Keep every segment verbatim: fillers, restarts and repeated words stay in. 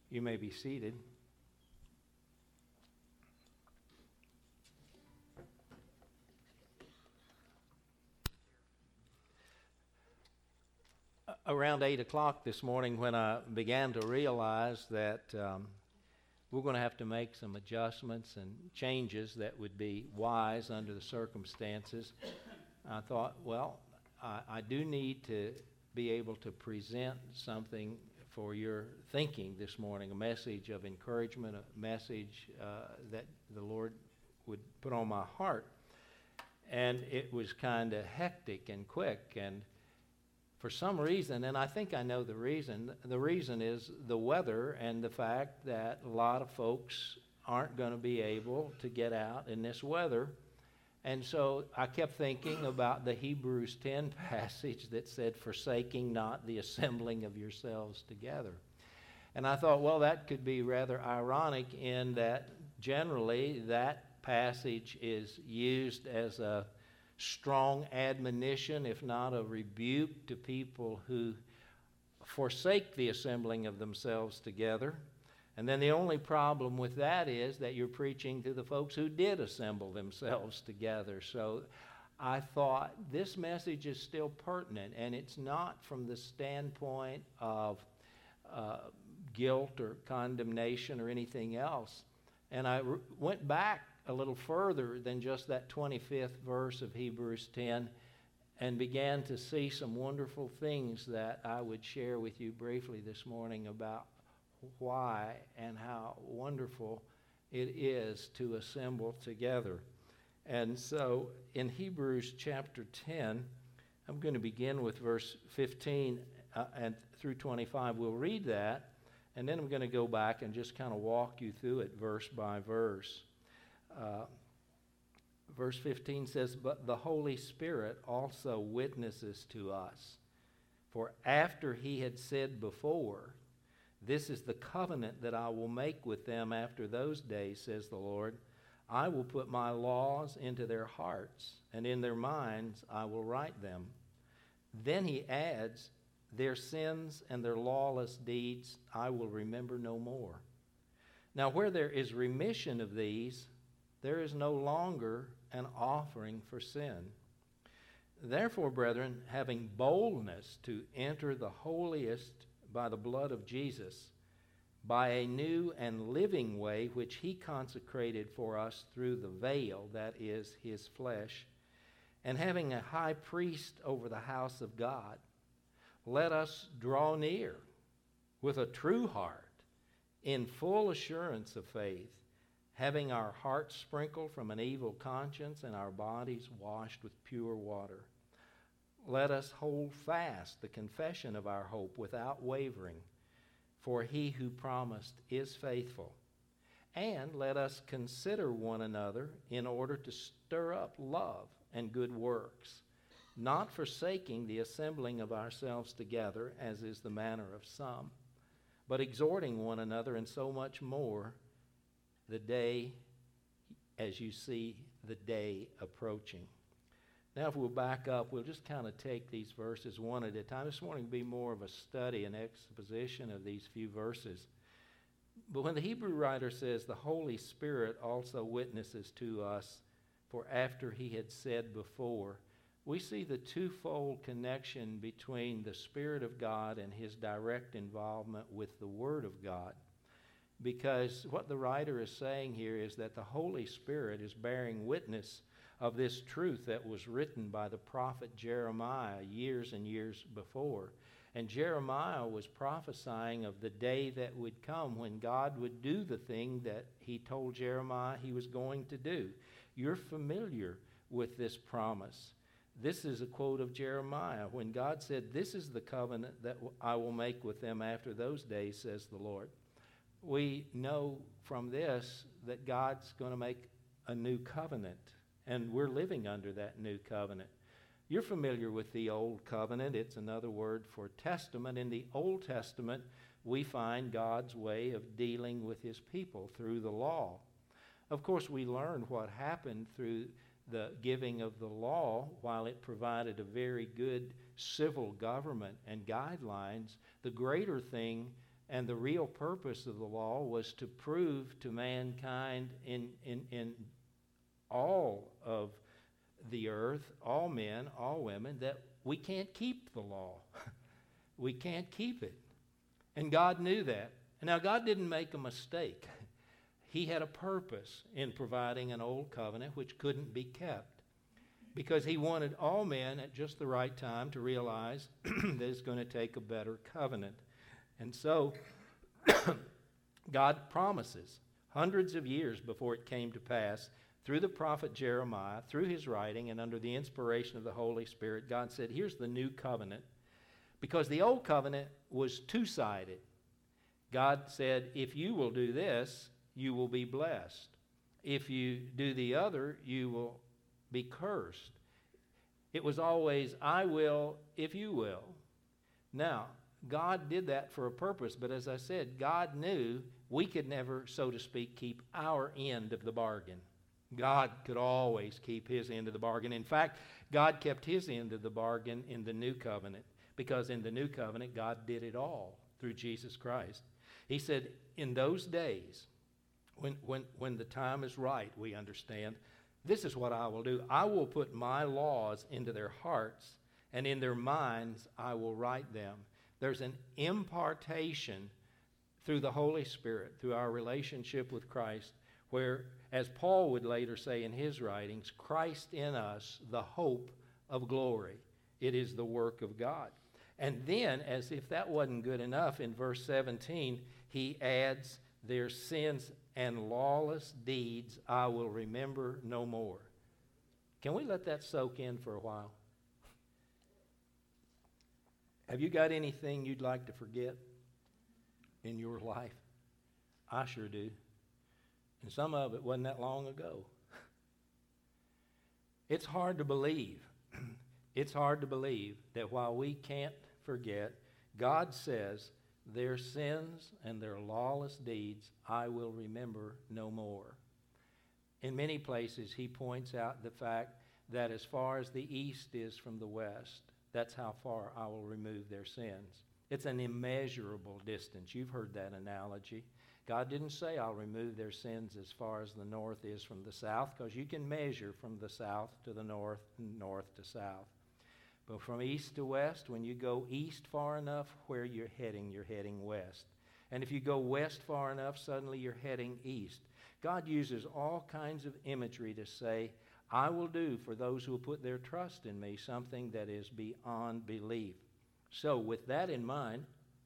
You may be seated. Around eight o'clock this morning, when I began to realize that um, we're going to have to make some adjustments and changes that would be wise under the circumstances, I thought, well, I, I do need to be able to present something for your thinking this morning, a message of encouragement, a message uh, that the Lord would put on my heart. And it was kind of hectic and quick, and for some reason, and I think I know the reason, the reason is the weather and the fact that a lot of folks aren't going to be able to get out in this weather. And so I kept thinking about the Hebrews ten passage that said, forsaking not the assembling of yourselves together. And I thought, well, that could be rather ironic in that generally that passage is used as a strong admonition, if not a rebuke, to people who forsake the assembling of themselves together. And then the only problem with that is that you're preaching to the folks who did assemble themselves together. So I thought this message is still pertinent, and it's not from the standpoint of uh, guilt or condemnation or anything else. And I re- went back a little further than just that twenty-fifth verse of Hebrews ten and began to see some wonderful things that I would share with you briefly this morning about why and how wonderful it is to assemble together. And so in Hebrews chapter ten, I'm going to begin with verse fifteen uh, and through twenty-five. We'll read that, and then I'm going to go back and just kind of walk you through it verse by verse. Uh, verse fifteen says, but the Holy Spirit also witnesses to us. For after he had said before, this is the covenant that I will make with them after those days, says the Lord. I will put my laws into their hearts, and in their minds I will write them. Then he adds, their sins and their lawless deeds I will remember no more. Now where there is remission of these, there is no longer an offering for sin. Therefore, brethren, having boldness to enter the holiest by the blood of Jesus, by a new and living way which he consecrated for us through the veil, that is, his flesh, and having a high priest over the house of God, let us draw near with a true heart, in full assurance of faith, having our hearts sprinkled from an evil conscience and our bodies washed with pure water. Let us hold fast the confession of our hope without wavering, for he who promised is faithful. And let us consider one another in order to stir up love and good works, not forsaking the assembling of ourselves together, as is the manner of some, but exhorting one another, and so much more the day as you see the day approaching. Now, if we'll back up, we'll just kind of take these verses one at a time. This morning will be more of a study and exposition of these few verses. But when the Hebrew writer says the Holy Spirit also witnesses to us, for after he had said before, we see the twofold connection between the Spirit of God and his direct involvement with the Word of God. Because what the writer is saying here is that the Holy Spirit is bearing witness of this truth that was written by the prophet Jeremiah years and years before. And Jeremiah was prophesying of the day that would come when God would do the thing that he told Jeremiah he was going to do. You're familiar with this promise. This is a quote of Jeremiah when God said, this is the covenant that I will make with them after those days, says the Lord. We know from this that God's going to make a new covenant, and we're living under that new covenant. You're familiar with the Old Covenant. It's another word for testament. In the Old Testament, we find God's way of dealing with his people through the law. Of course, we learned what happened through the giving of the law. While it provided a very good civil government and guidelines, the greater thing And the real purpose of the law was to prove to mankind in, in, in all of the earth, all men, all women, that we can't keep the law. We can't keep it. And God knew that. Now, God didn't make a mistake. He had a purpose in providing an old covenant which couldn't be kept, because he wanted all men at just the right time to realize that it's going to take a better covenant. And so God promises hundreds of years before it came to pass, through the prophet Jeremiah, through his writing and under the inspiration of the Holy Spirit, God said, here's the new covenant. Because the old covenant was two-sided. God said, if you will do this, you will be blessed. If you do the other, you will be cursed. It was always, I will if you will. Now, God did that for a purpose, but as I said, God knew we could never, so to speak, keep our end of the bargain. God could always keep his end of the bargain. In fact, God kept his end of the bargain in the new covenant, because in the new covenant, God did it all through Jesus Christ. He said, in those days, when, when, when the time is right, we understand, this is what I will do. I will put my laws into their hearts, and in their minds I will write them. There's an impartation through the Holy Spirit, through our relationship with Christ, where, as Paul would later say in his writings, Christ in us, the hope of glory. It is the work of God. And then, as if that wasn't good enough, in verse seventeen, he adds, their sins and lawless deeds I will remember no more. Can we let that soak in for a while? Have you got anything you'd like to forget in your life? I sure do. And some of it wasn't that long ago. It's hard to believe. It's hard to believe that while we can't forget, God says, their sins and their lawless deeds I will remember no more. In many places, he points out the fact that as far as the east is from the west, that's how far I will remove their sins. It's an immeasurable distance. You've heard that analogy. God didn't say I'll remove their sins as far as the north is from the south, because you can measure from the south to the north and north to south. But from east to west, when you go east far enough, where you're heading, you're heading west. And if you go west far enough, suddenly you're heading east. God uses all kinds of imagery to say, I will do for those who will put their trust in me something that is beyond belief. So with that in mind,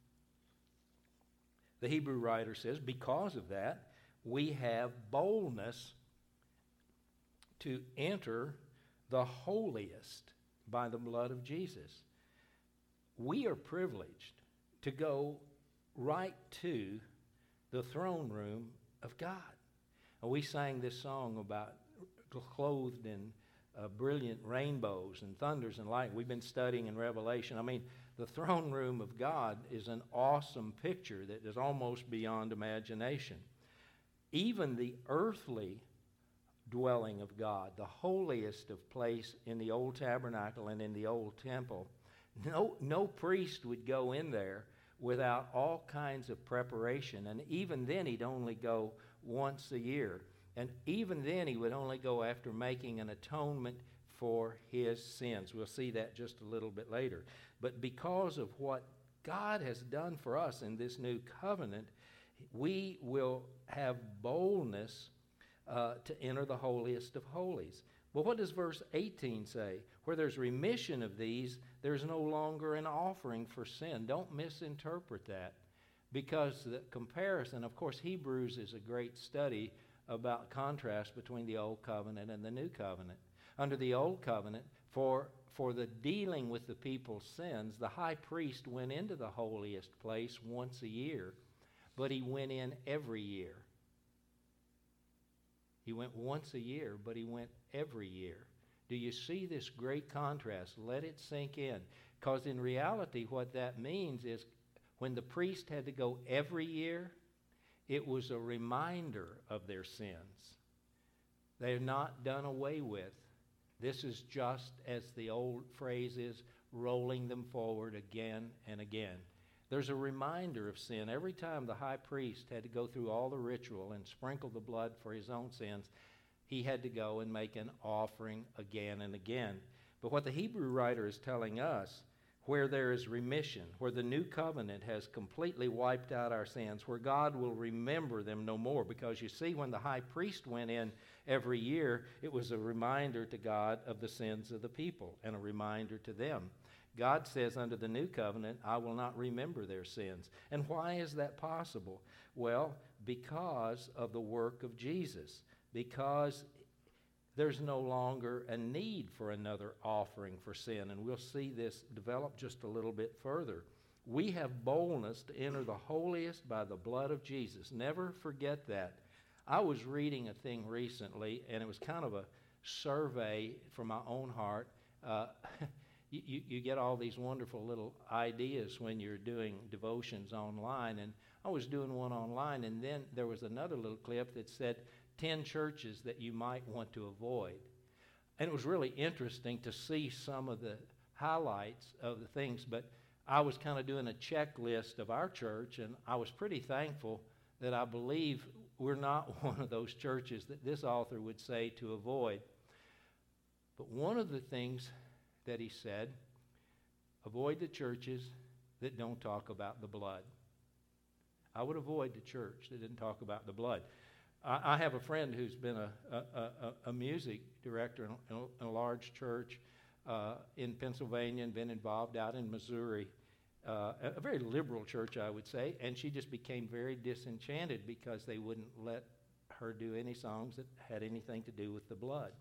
the Hebrew writer says, because of that, we have boldness to enter the holiest by the blood of Jesus. We are privileged to go right to the throne room of God. And we sang this song about clothed in uh, brilliant rainbows and thunders and light. We've been studying in Revelation. I mean, the throne room of God is an awesome picture that is almost beyond imagination. Even the earthly dwelling of God, the holiest of place in the old tabernacle and in the old temple, no, no priest would go in there without all kinds of preparation. And even then, he'd only go once a year. And even then, he would only go after making an atonement for his sins. We'll see that just a little bit later. But because of what God has done for us in this new covenant, we will have boldness uh, to enter the holiest of holies. Well, what does verse eighteen say? Where there's remission of these, there's no longer an offering for sin. Don't misinterpret that, because the comparison, of course, Hebrews is a great study about contrast between the Old Covenant and the New Covenant. Under the Old Covenant, for, for the dealing with the people's sins, the high priest went into the holiest place once a year, but he went in every year. He went once a year, but he went every year. Do you see this great contrast? Let it sink in. Because in reality, what that means is when the priest had to go every year, it was a reminder of their sins. They're not done away with. This is just, as the old phrase is, rolling them forward again and again. There's a reminder of sin. Every time the high priest had to go through all the ritual and sprinkle the blood for his own sins, he had to go and make an offering again and again. But what the Hebrew writer is telling us, where there is remission, where the new covenant has completely wiped out our sins, where God will remember them no more. Because you see, when the high priest went in every year, it was a reminder to God of the sins of the people and a reminder to them. God says under the new covenant, I will not remember their sins. And why is that possible? Well, because of the work of Jesus. Because there's no longer a need for another offering for sin. And we'll see this develop just a little bit further. We have boldness to enter the holiest by the blood of Jesus. Never forget that. I was reading a thing recently, and it was kind of a survey from my own heart. Uh, you, you, you get all these wonderful little ideas when you're doing devotions online. And I was doing one online, and then there was another little clip that said, ten churches that you might want to avoid. And it was really interesting to see some of the highlights of the things, but I was kind of doing a checklist of our church, and I was pretty thankful that I believe we're not one of those churches that this author would say to avoid. But one of the things that he said, avoid the churches that don't talk about the blood. I would avoid the church that didn't talk about the blood. I have a friend who's been a, a, a, a music director in a, in a large church uh, in Pennsylvania and been involved out in Missouri, uh, a, a very liberal church, I would say, and she just became very disenchanted because they wouldn't let her do any songs that had anything to do with the blood.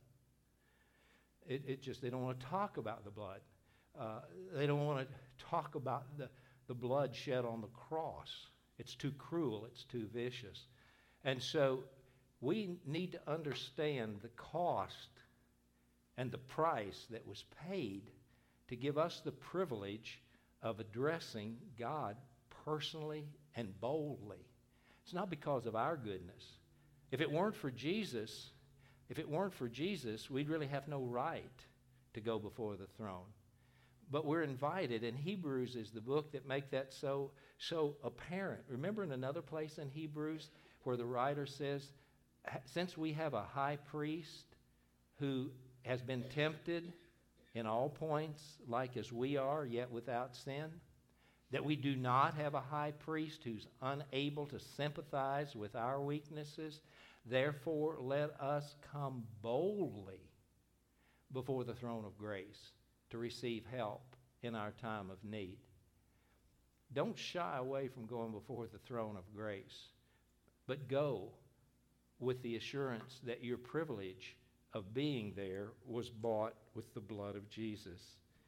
It, it just, they don't want to talk about the blood. Uh, they don't want to talk about the, the blood shed on the cross. It's too cruel. It's too vicious. And so we need to understand the cost and the price that was paid to give us the privilege of addressing God personally and boldly. It's not because of our goodness. If it weren't for Jesus, if it weren't for Jesus, we'd really have no right to go before the throne. But we're invited, and Hebrews is the book that make that so, so apparent. Remember in another place in Hebrews, where the writer says, since we have a high priest who has been tempted in all points like as we are, yet without sin, that we do not have a high priest who's unable to sympathize with our weaknesses, therefore let us come boldly before the throne of grace to receive help in our time of need. Don't shy away from going before the throne of grace, but go with the assurance that your privilege of being there was bought with the blood of Jesus.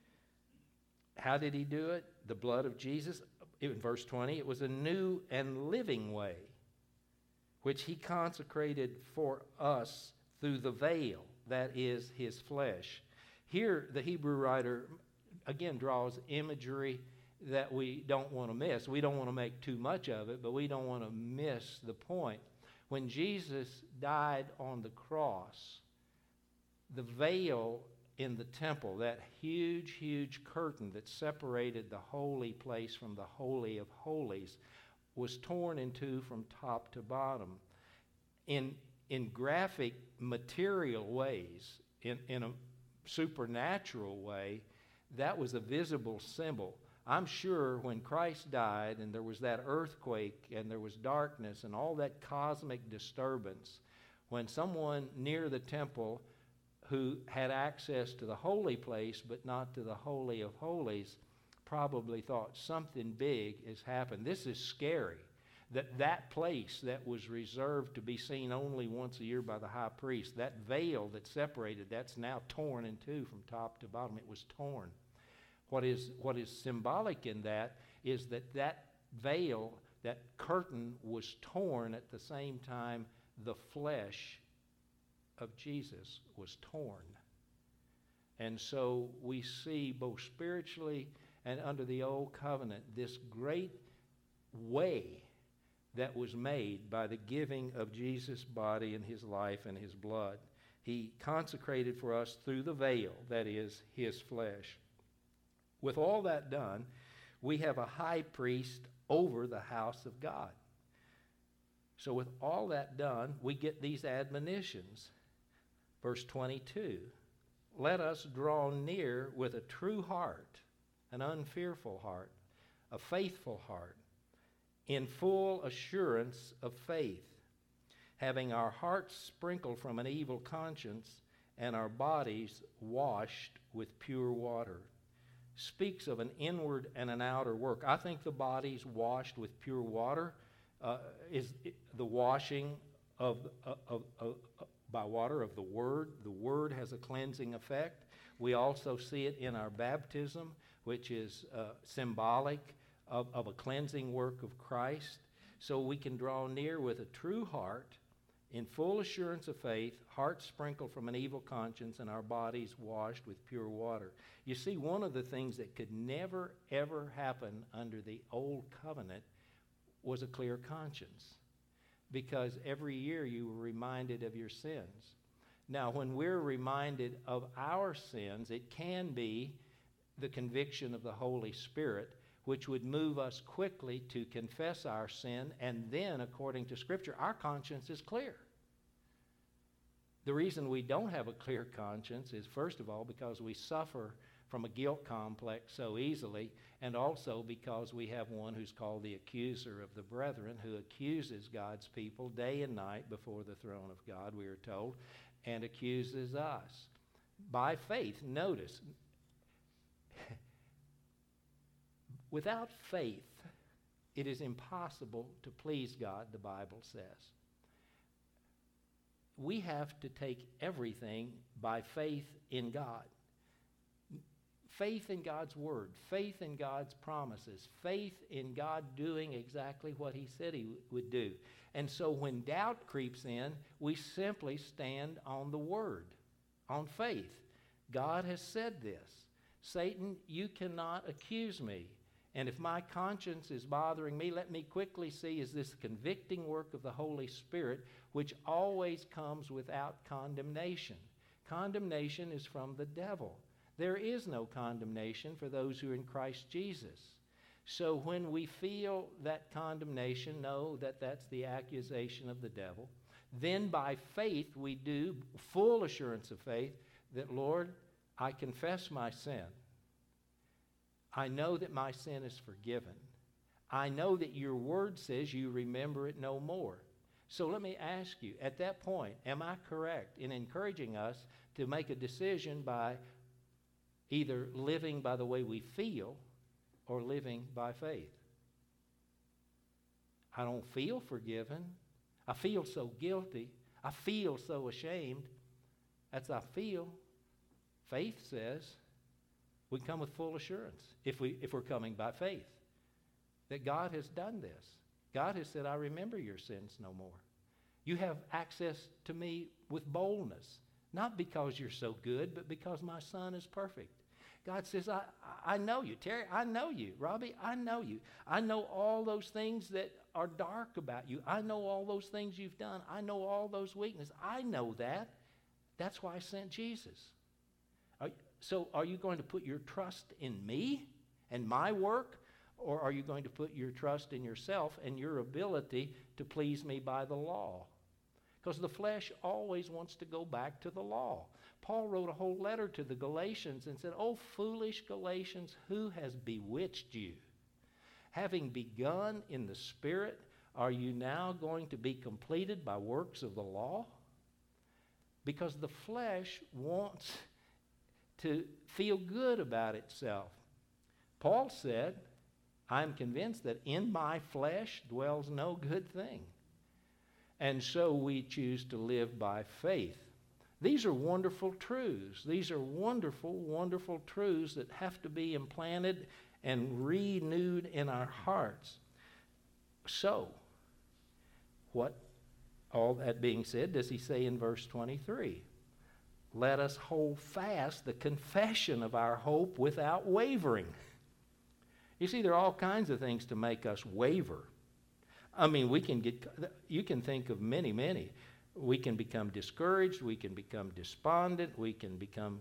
How did he do it? The blood of Jesus, in verse twenty, it was a new and living way, which he consecrated for us through the veil, that is his flesh. Here, the Hebrew writer, again, draws imagery that we don't want to miss. We don't want to make too much of it, but we don't want to miss the point. When Jesus died on the cross, the veil in the temple, that huge, huge curtain that separated the holy place from the Holy of Holies, was torn in two from top to bottom. In, in graphic, material ways, in, in a supernatural way, that was a visible symbol. I'm sure when Christ died and there was that earthquake and there was darkness and all that cosmic disturbance, when someone near the temple who had access to the holy place but not to the Holy of Holies probably thought something big has happened. This is scary. That that place that was reserved to be seen only once a year by the high priest, that veil that separated, that's now torn in two from top to bottom. It was torn. What is, what is symbolic in that is that that veil, that curtain was torn at the same time the flesh of Jesus was torn. And so we see both spiritually and under the old covenant this great way that was made by the giving of Jesus' body and his life and his blood. He consecrated for us through the veil, that is, his flesh. With all that done, We have a high priest over the house of God. So with all that done, we get these admonitions. Verse twenty-two, let us draw near with a true heart, an unfearful heart, a faithful heart, in full assurance of faith, having our hearts sprinkled from an evil conscience and our bodies washed with pure water. Speaks of an inward and an outer work. I think the body's washed with pure water uh, is the washing of, of, of, of by water of the Word. The Word has a cleansing effect. We also see it in our baptism, which is uh, symbolic of, of a cleansing work of Christ. So we can draw near with a true heart, in full assurance of faith, hearts sprinkled from an evil conscience, and our bodies washed with pure water. You see, one of the things that could never, ever happen under the old covenant was a clear conscience, because every year you were reminded of your sins. Now, when we're reminded of our sins, it can be the conviction of the Holy Spirit, which would move us quickly to confess our sin, and then, according to Scripture, our conscience is clear. The reason we don't have a clear conscience is, first of all, because we suffer from a guilt complex so easily, and also because we have one who's called the accuser of the brethren, who accuses God's people day and night before the throne of God, we are told, and accuses us. By faith, notice, without faith, it is impossible to please God, the Bible says. We have to take everything by faith in God. Faith in God's Word, faith in God's promises, faith in God doing exactly what He said He would do. And so when doubt creeps in, we simply stand on the Word, on faith. God has said this. Satan, you cannot accuse me. And if my conscience is bothering me, let me quickly see, is this convicting work of the Holy Spirit, which always comes without condemnation. Condemnation is from the devil. There is no condemnation for those who are in Christ Jesus. So when we feel that condemnation, know that that's the accusation of the devil. Then by faith we do, full assurance of faith, that, Lord, I confess my sin. I know that my sin is forgiven. I know that your word says you remember it no more. So let me ask you, at that point, am I correct in encouraging us to make a decision by either living by the way we feel or living by faith? I don't feel forgiven. I feel so guilty. I feel so ashamed. That's I feel. Faith says we come with full assurance, if, we, if we're coming by faith, that God has done this. God has said, I remember your sins no more. You have access to me with boldness, not because you're so good, but because my Son is perfect. God says, I, I know you. Terry, I know you. Robbie, I know you. I know all those things that are dark about you. I know all those things you've done. I know all those weaknesses. I know that. That's why I sent Jesus. Are, so are you going to put your trust in me and my work, or are you going to put your trust in yourself and your ability to please me by the law? Because the flesh always wants to go back to the law. Paul wrote a whole letter to the Galatians and said, "Oh, foolish Galatians, who has bewitched you? Having begun in the Spirit, are you now going to be completed by works of the law?" Because the flesh wants to feel good about itself. Paul said, "I'm convinced that in my flesh dwells no good thing." And so we choose to live by faith. These are wonderful truths. These are wonderful, wonderful truths that have to be implanted and renewed in our hearts. So, what, all that being said, does he say in verse twenty-three? Let us hold fast the confession of our hope without wavering. You see, there are all kinds of things to make us waver. I mean, we can get, you can think of many, many. We can become discouraged. We can become despondent. We can become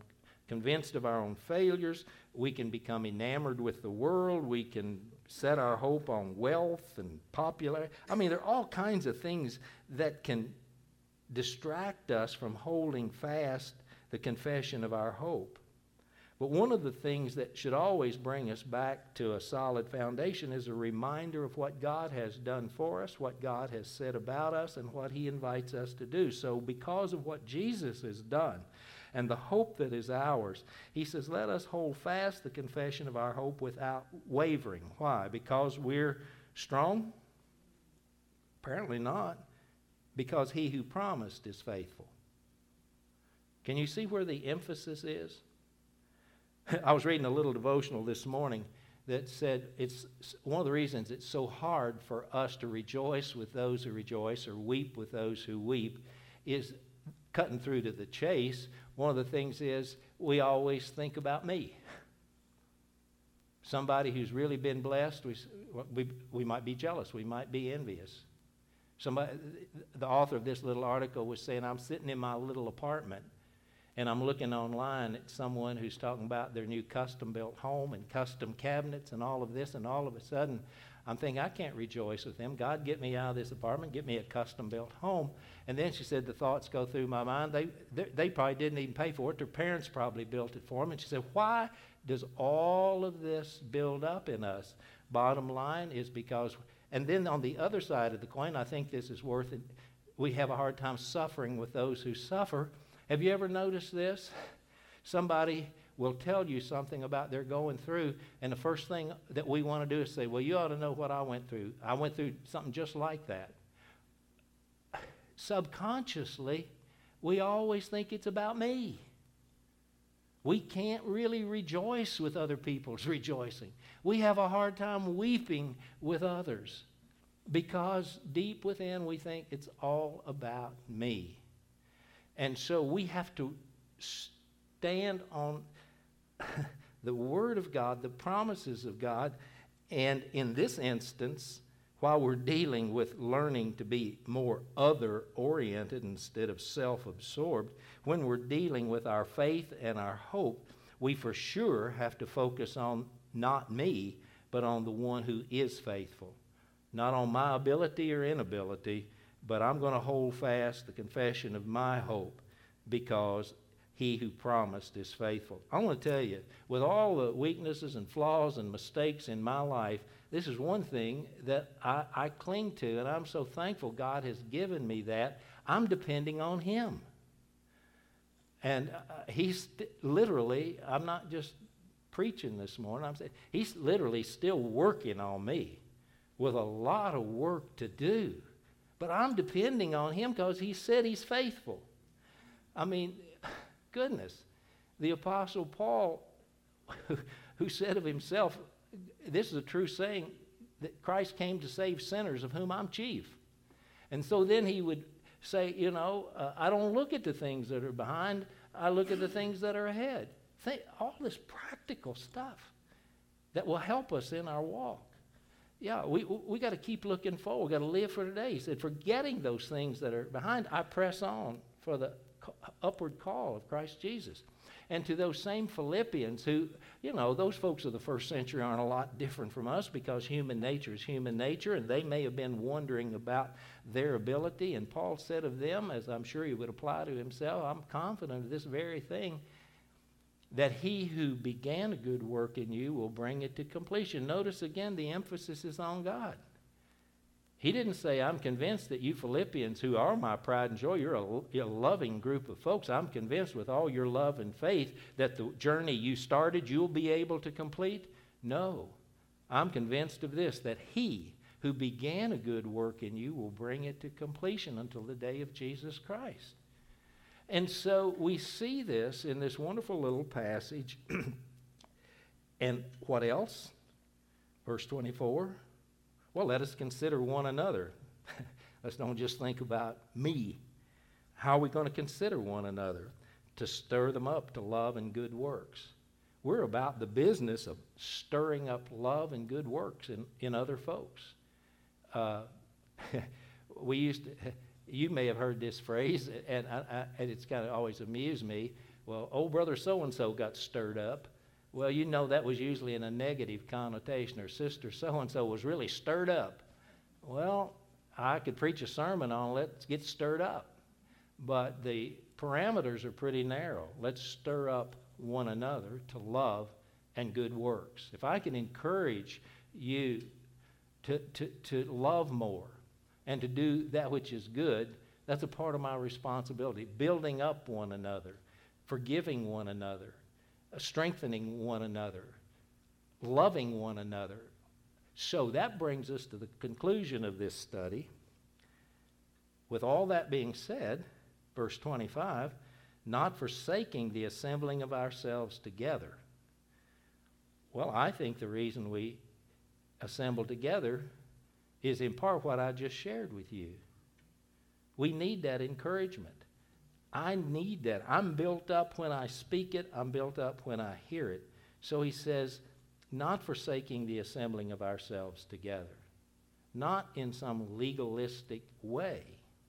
convinced of our own failures. We can become enamored with the world. We can set our hope on wealth and popularity. I mean, there are all kinds of things that can distract us from holding fast the confession of our hope. But one of the things that should always bring us back to a solid foundation is a reminder of what God has done for us, what God has said about us, and what he invites us to do. So because of what Jesus has done and the hope that is ours, he says, let us hold fast the confession of our hope without wavering. Why? Because we're strong? Apparently not. Because he who promised is faithful. Can you see where the emphasis is? I was reading a little devotional this morning that said it's one of the reasons it's so hard for us to rejoice with those who rejoice or weep with those who weep is cutting through to the chase. One of the things is we always think about me. Somebody who's really been blessed, we, we, we might be jealous. We might be envious. Somebody, the author of this little article was saying, I'm sitting in my little apartment and I'm looking online at someone who's talking about their new custom-built home and custom cabinets and all of this, and all of a sudden I'm thinking, I can't rejoice with them. God, get me out of this apartment, get me a custom-built home. And then she said the thoughts go through my mind. They, they, they probably didn't even pay for it. Their parents probably built it for them. And she said, why does all of this build up in us? Bottom line is because, and then on the other side of the coin, I think this is worth it, we have a hard time suffering with those who suffer. Have you ever noticed this? Somebody will tell you something about they're going through, and the first thing that we want to do is say, well, you ought to know what I went through. I went through something just like that. Subconsciously, we always think it's about me. We can't really rejoice with other people's rejoicing. We have a hard time weeping with others because deep within we think it's all about me. And so we have to stand on the Word of God, the promises of God, and in this instance, while we're dealing with learning to be more other-oriented instead of self-absorbed, when we're dealing with our faith and our hope, we for sure have to focus on not me, but on the one who is faithful. Not on my ability or inability, but I'm going to hold fast the confession of my hope because he who promised is faithful. I want to tell you, with all the weaknesses and flaws and mistakes in my life, this is one thing that I, I cling to, and I'm so thankful God has given me that. I'm depending on him. And uh, he's st- literally, I'm not just preaching this morning, I'm saying he's literally still working on me with a lot of work to do. But I'm depending on him because he said he's faithful. I mean, goodness, the Apostle Paul, who said of himself, this is a true saying, that Christ came to save sinners, of whom I'm chief. And so then he would say, you know, uh, I don't look at the things that are behind, I look at the things that are ahead. Think, all this practical stuff that will help us in our walk. Yeah, we we got to keep looking forward. We got to live for today. He said, forgetting those things that are behind, I press on for the upward call of Christ Jesus. And to those same Philippians who, you know, those folks of the first century aren't a lot different from us because human nature is human nature, and they may have been wondering about their ability. And Paul said of them, as I'm sure he would apply to himself, I'm confident of this very thing, that he who began a good work in you will bring it to completion. Notice again, the emphasis is on God. He didn't say, I'm convinced that you Philippians, who are my pride and joy, you're a, you're a loving group of folks. I'm convinced with all your love and faith that the journey you started, you'll be able to complete. No, I'm convinced of this, that he who began a good work in you will bring it to completion until the day of Jesus Christ. And so we see this in this wonderful little passage. And what else? Verse twenty-four. Well, let us consider one another. Let's don't just think about me. How are we going to consider one another? To stir them up to love and good works. We're about the business of stirring up love and good works in, in other folks. Uh, we used to, you may have heard this phrase, and, I, I, and it's kind of always amused me. Well, old brother so-and-so got stirred up. Well, you know that was usually in a negative connotation, or sister so-and-so was really stirred up. Well, I could preach a sermon on let's get stirred up, but the parameters are pretty narrow. Let's stir up one another to love and good works. If I can encourage you to, to, to love more and to do that which is good, that's a part of my responsibility. Building up one another, forgiving one another, strengthening one another, loving one another. So that brings us to the conclusion of this study. With all that being said, verse twenty-five, not forsaking the assembling of ourselves together. Well, I think the reason we assemble together is in part what I just shared with you. We need that encouragement. I need that. I'm built up when I speak it. I'm built up when I hear it. So he says, not forsaking the assembling of ourselves together. Not in some legalistic way,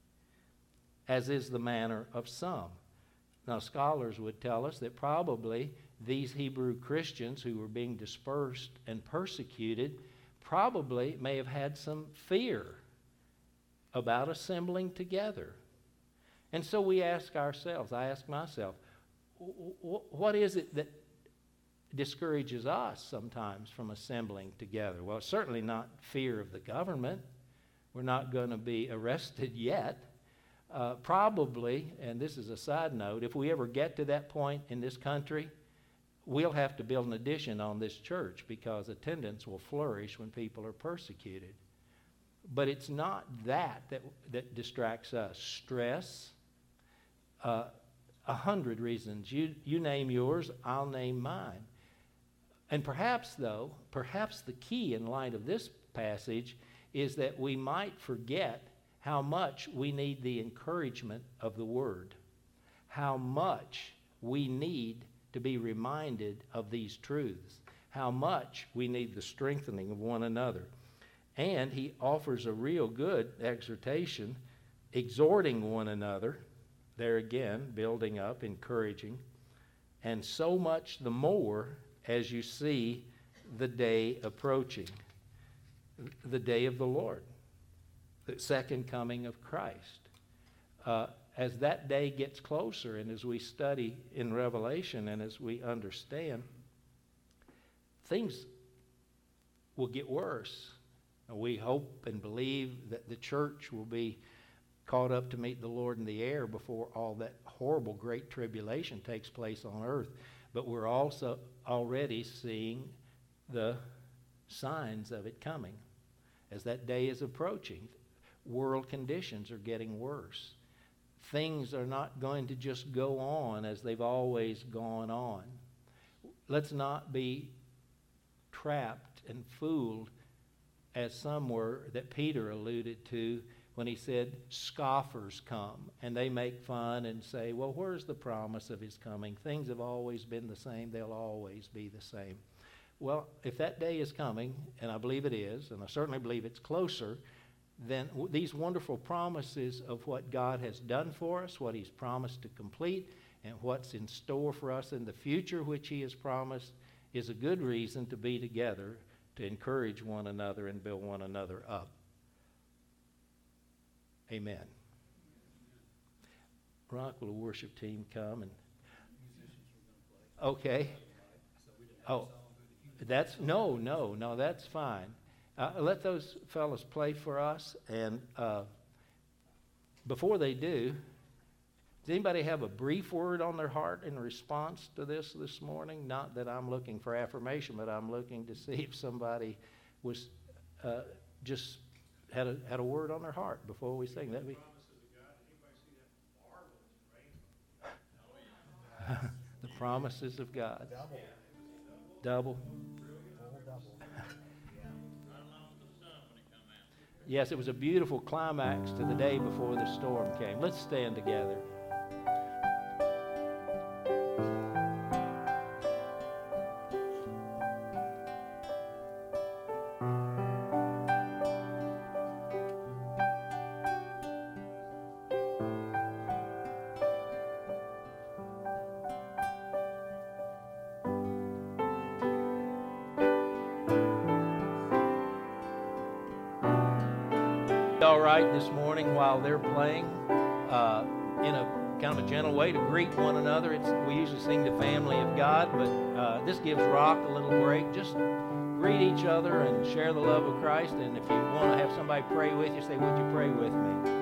as is the manner of some. Now, scholars would tell us that probably these Hebrew Christians who were being dispersed and persecuted probably may have had some fear about assembling together. And so we ask ourselves, I ask myself, what is it that discourages us sometimes from assembling together? Well, it's certainly not fear of the government. We're not going to be arrested yet. Uh, probably, and this is a side note, if we ever get to that point in this country, we'll have to build an addition on this church because attendance will flourish when people are persecuted. But it's not that that, that distracts us. Stress, uh, a hundred reasons. You, you name yours, I'll name mine. And perhaps, though, perhaps the key in light of this passage is that we might forget how much we need the encouragement of the Word, how much we need to be reminded of these truths, how much we need the strengthening of one another. And he offers a real good exhortation, exhorting one another, there again, building up, encouraging, and so much the more as you see the day approaching, the day of the Lord, the second coming of Christ. Uh, as that day gets closer and as we study in Revelation and as we understand, things will get worse. We hope and believe that the church will be caught up to meet the Lord in the air before all that horrible great tribulation takes place on earth. But we're also already seeing the signs of it coming. As that day is approaching, world conditions are getting worse. Things are not going to just go on as they've always gone on. Let's not be trapped and fooled, as some were, that Peter alluded to when he said, scoffers come, and they make fun and say, well, where's the promise of his coming? Things have always been the same. They'll always be the same. Well, if that day is coming, and I believe it is, and I certainly believe it's closer, then w- these wonderful promises of what God has done for us, what he's promised to complete, and what's in store for us in the future, which he has promised, is a good reason to be together, to encourage one another and build one another up. Amen. Rock, will the worship team come? And okay. Oh, that's, no, no, no, that's fine. Uh, let those fellas play for us. And uh, before they do, does anybody have a brief word on their heart in response to this this morning? Not that I'm looking for affirmation, but I'm looking to see if somebody was uh, just had a had a word on their heart before we sing. That'd be. The promises of God. Double. Double. Yes, it was a beautiful climax to the day before the storm came. Let's stand together. right this morning while they're playing, uh, in a kind of a gentle way to greet one another. It's, we usually sing the family of God, but uh, this gives Rock a little break. Just greet each other and share the love of Christ. And if you want to have somebody pray with you, say, would you pray with me?